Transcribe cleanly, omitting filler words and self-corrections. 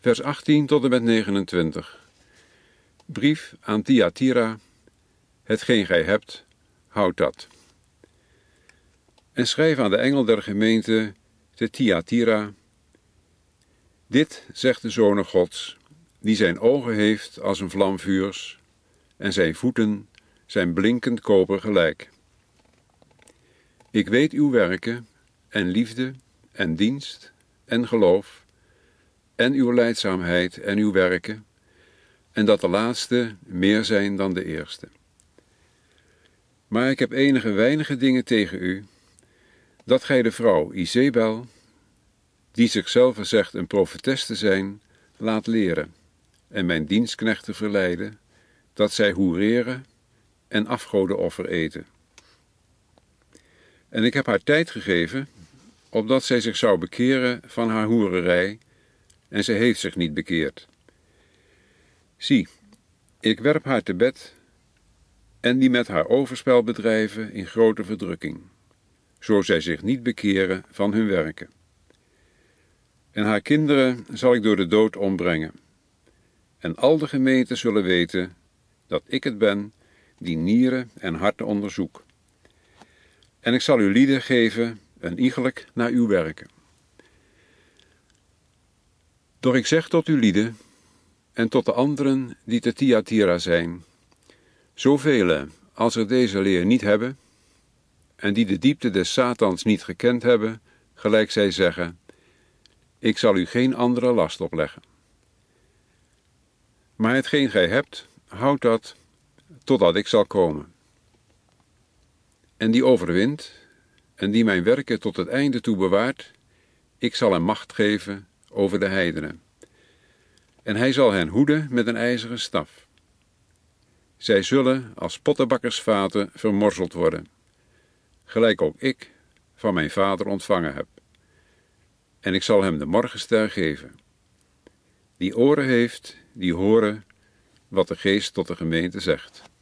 vers 18 tot en met 29. Brief aan Thyatira. Hetgeen gij hebt, houd dat. En schrijf aan de engel der gemeente te Thyatira. Dit zegt de Zoon Gods, die zijn ogen heeft als een vlam vuurs, en zijn voeten zijn blinkend koper gelijk. Ik weet uw werken, en liefde, en dienst, en geloof, en uw lijdzaamheid en uw werken, en dat de laatste meer zijn dan de eerste. Maar ik heb enige weinige dingen tegen u, dat gij de vrouw Izebel, die zichzelf zegt een profetes te zijn, laat leren, en mijn dienstknechten verleiden, dat zij hoereren en afgodenoffer eten. En ik heb haar tijd gegeven, opdat zij zich zou bekeren van haar hoererij, en zij heeft zich niet bekeerd. Zie, ik werp haar te bed, en die met haar overspel bedrijven in grote verdrukking, zo zij zich niet bekeren van hun werken. En haar kinderen zal ik door de dood ombrengen. En al de gemeenten zullen weten dat ik het ben die nieren en harten onderzoek. En ik zal uw lieden geven een iegelijk naar uw werken. Doch ik zeg tot uw lieden en tot de anderen die te Thyatira zijn, zoveel als er deze leer niet hebben en die de diepte des Satans niet gekend hebben, gelijk zij zeggen, ik zal u geen andere last opleggen. Maar hetgeen gij hebt, houd dat, totdat ik zal komen. En die overwint, en die mijn werken tot het einde toe bewaart, ik zal hem macht geven over de heidenen. En hij zal hen hoeden met een ijzeren staf. Zij zullen als pottenbakkersvaten vermorzeld worden, gelijk ook ik van mijn vader ontvangen heb. En ik zal hem de morgenster geven. Die oren heeft, die horen wat de Geest tot de gemeente zegt.